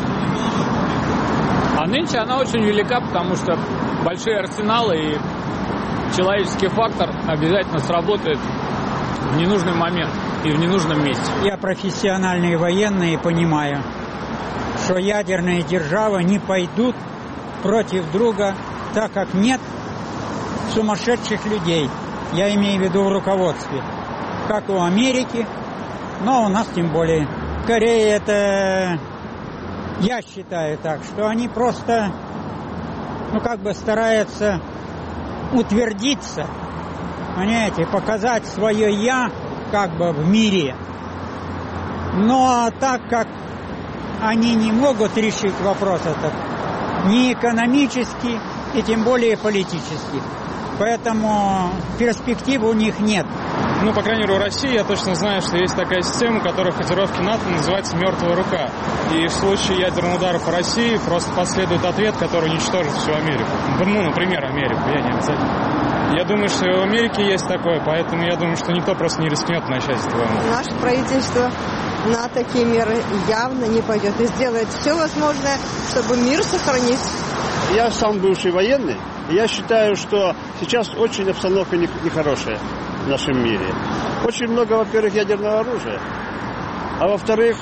А нынче она очень велика, потому что большие арсеналы и человеческий фактор обязательно сработает в ненужный момент и в ненужном месте. Я профессиональный военный и понимаю, что ядерные державы не пойдут против друга, так как нет сумасшедших людей. Я имею в виду в руководстве. Как у Америки, но у нас тем более. Корея это... Я считаю так, что они просто, ну, как бы стараются утвердиться, понимаете, показать свое «я», как бы, в мире. Но так как они не могут решить вопрос этот ни экономически, и тем более политически, поэтому перспектив у них нет. Ну, по крайней мере, у России я точно знаю, что есть такая система, которая в котировке НАТО называется «мертвая рука». И в случае ядерного удара по России просто последует ответ, который уничтожит всю Америку. Ну, например, Америку, я не обязательно. Я думаю, что и в Америке есть такое, поэтому я думаю, что никто просто не рискнет начать эту войну. Наше правительство на такие меры явно не пойдет и сделает все возможное, чтобы мир сохранить. Я сам бывший военный, и я считаю, что сейчас очень обстановка нехорошая в нашем мире. Очень много, во-первых, ядерного оружия, а во-вторых,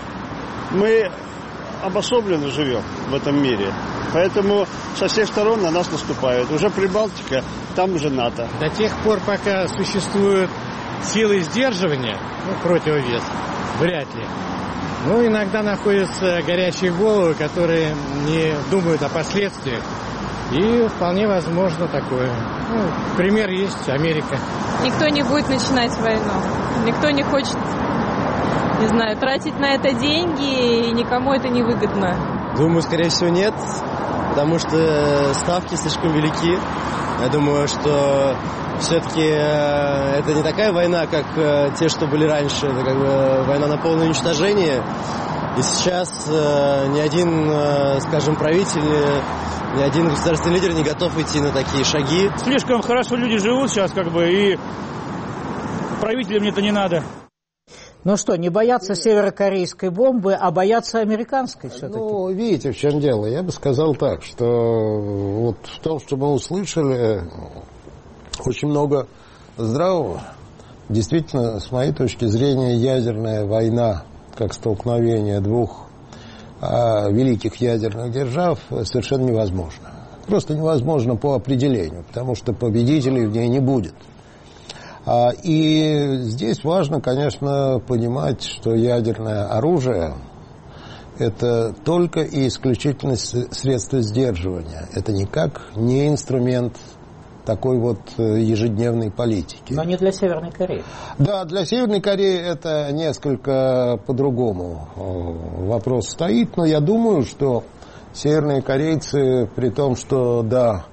мы обособленно живем в этом мире. Поэтому со всех сторон на нас наступают. Уже Прибалтика, там уже НАТО. До тех пор, пока существуют силы сдерживания, ну, противовес, вряд ли. Ну, иногда находятся горячие головы, которые не думают о последствиях. И вполне возможно такое. Ну, пример есть Америка. Никто не будет начинать войну. Никто не хочет, не знаю, тратить на это деньги, и никому это не выгодно. Думаю, скорее всего, нет, потому что ставки слишком велики. Я думаю, что все-таки это не такая война, как те, что были раньше. Это как бы война на полное уничтожение. И сейчас э, ни один, э, скажем, правитель, ни один государственный лидер не готов идти на такие шаги. Слишком хорошо люди живут сейчас, как бы, и правителям это не надо. Ну что, не боятся северокорейской бомбы, а боятся американской все-таки? Ну, видите, в чем дело. Я бы сказал так, что вот в том, что мы услышали, очень много здравого. Действительно, с моей точки зрения, ядерная война, как столкновение двух а, великих ядерных держав, совершенно невозможно. Просто невозможно по определению, потому что победителей в ней не будет. А, и здесь важно, конечно, понимать, что ядерное оружие – это только и исключительно средство сдерживания. Это никак не инструмент такой вот ежедневной политики. Но не для Северной Кореи. Да, для Северной Кореи это несколько по-другому вопрос стоит, но я думаю, что северные корейцы, при том, что, да,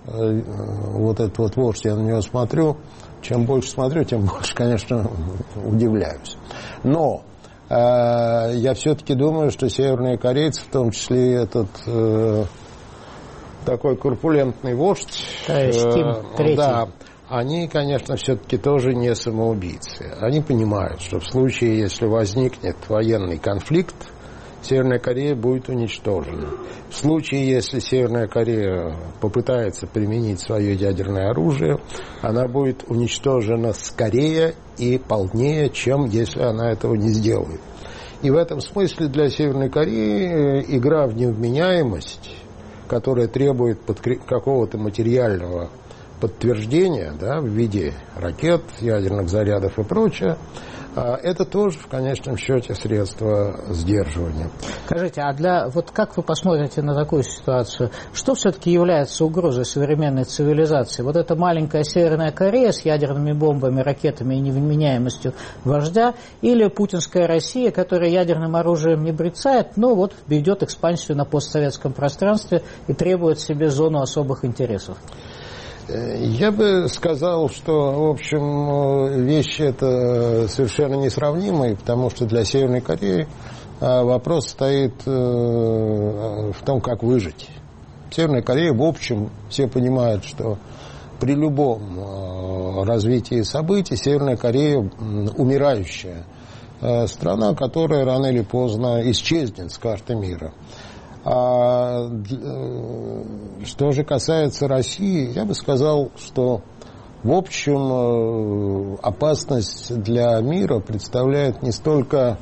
вот этот вот вождь, я на него смотрю, чем больше смотрю, тем больше, конечно, удивляюсь. Но э, я все-таки думаю, что северные корейцы, в том числе этот э, такой корпулентный вождь, э, Ким, да, они, конечно, все-таки тоже не самоубийцы. Они понимают, что в случае, если возникнет военный конфликт, Северная Корея будет уничтожена. В случае, если Северная Корея попытается применить свое ядерное оружие, она будет уничтожена скорее и полнее, чем если она этого не сделает. И в этом смысле для Северной Кореи игра в невменяемость, которая требует какого-то материального подтверждения, да, в виде ракет, ядерных зарядов и прочее, это тоже, в конечном счете, средство сдерживания. Скажите, а для вот как вы посмотрите на такую ситуацию? Что все-таки является угрозой современной цивилизации? Вот эта маленькая Северная Корея с ядерными бомбами, ракетами и невменяемостью вождя, или путинская Россия, которая ядерным оружием не брецает, но вот ведет экспансию на постсоветском пространстве и требует себе зону особых интересов? Я бы сказал, что, в общем, вещи это совершенно несравнимые, потому что для Северной Кореи вопрос стоит в том, как выжить. Северная Корея, в общем, все понимают, что при любом развитии событий Северная Корея умирающая страна, которая рано или поздно исчезнет с карты мира. А что же касается России, я бы сказал, что в общем опасность для мира представляет не столько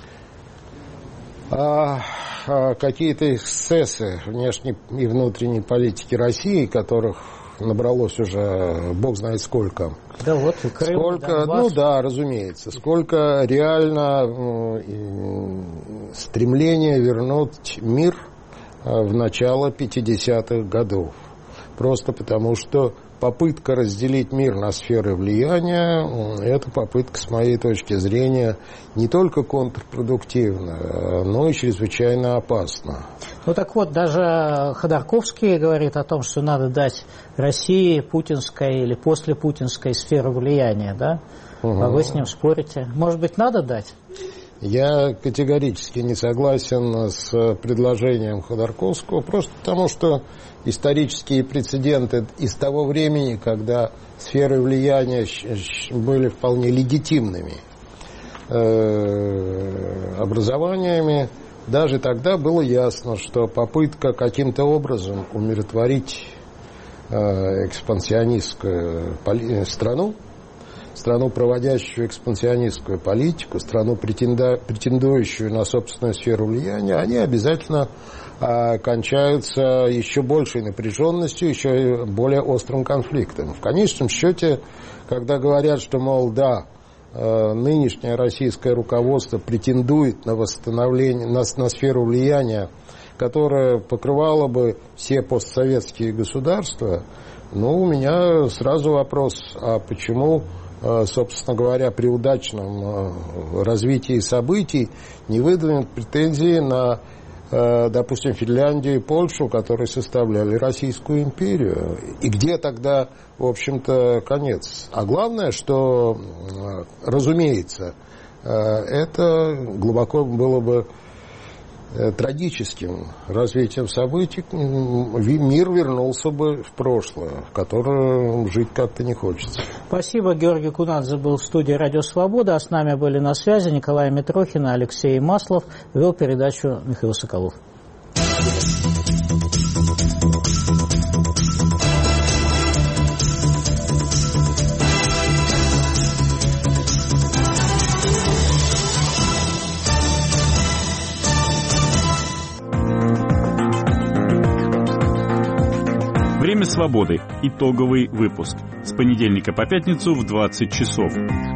а, а какие-то эксцессы внешней и внутренней политики России, которых набралось уже бог знает сколько. Да вот и Крым, сколько, ну да, разумеется, сколько реально э, стремление вернуть мир в начало пятидесятых годов. Просто потому, что попытка разделить мир на сферы влияния, это попытка, с моей точки зрения, не только контрпродуктивна, но и чрезвычайно опасна. Ну так вот, даже Ходорковский говорит о том, что надо дать России путинской или послепутинской сферу влияния, да? Угу. А вы с ним спорите. Может быть, надо дать? Я категорически не согласен с предложением Ходорковского, просто потому что исторические прецеденты из того времени, когда сферы влияния были вполне легитимными образованиями, даже тогда было ясно, что попытка каким-то образом умиротворить экспансионистскую страну, страну, проводящую экспансионистскую политику, страну, претендующую на собственную сферу влияния, они обязательно а, кончаются еще большей напряженностью, еще более острым конфликтом. В конечном счете, когда говорят, что, мол, да, э, нынешнее российское руководство претендует на восстановление, на, на сферу влияния, которая покрывала бы все постсоветские государства, ну, у меня сразу вопрос, а почему, собственно говоря, при удачном развитии событий не выдвинут претензии на, допустим, Финляндию и Польшу, которые составляли Российскую империю? И где тогда, в общем-то, конец? А главное, что, разумеется, это глубоко было бы трагическим развитием событий мир вернулся бы в прошлое, в которое жить как-то не хочется. Спасибо. Георгий Кунадзе был в студии «Радио Свобода», а с нами были на связи Николай Митрохин и Алексей Маслов. Вел передачу Михаил Соколов. Время свободы. Итоговый выпуск. С понедельника по пятницу в двадцать часов.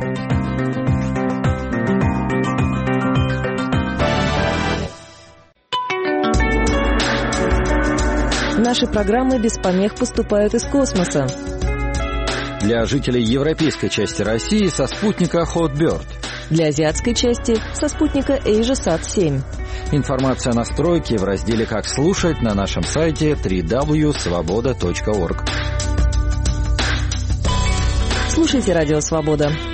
Наши программы без помех поступают из космоса. Для жителей европейской части России со спутника Hotbird. Для азиатской части со спутника AsiaSat семь. Информация о настройке в разделе «Как слушать» на нашем сайте дабл ю дабл ю дабл ю точка свобода точка орг. Слушайте «Радио Свобода».